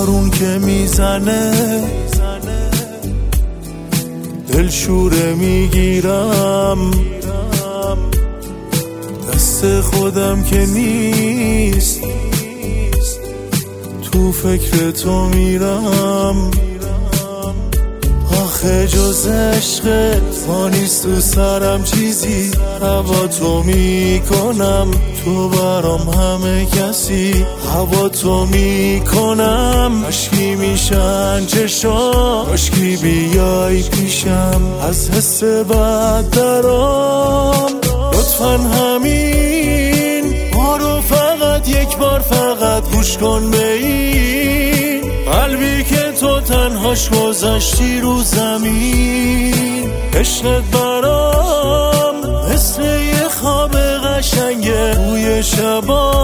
بارون که میزنه دل شوره میگیرم، دست خودم که نیست تو فکر تو میرم. آخه جز عشقت ما نیست تو سرم چیزی، هوا تو میکنم تو برام همه کسی، هوا تو میکنم عشقی میشن چشام، عشقی بیای پیشم از حس بد درام. لطفاً همین بارو فقط یک بار فقط گوش کن به این قلبی که تو تنهاش گذاشتی رو زمین. عشقت برام مثل یه خواب قشنگه بوی شبا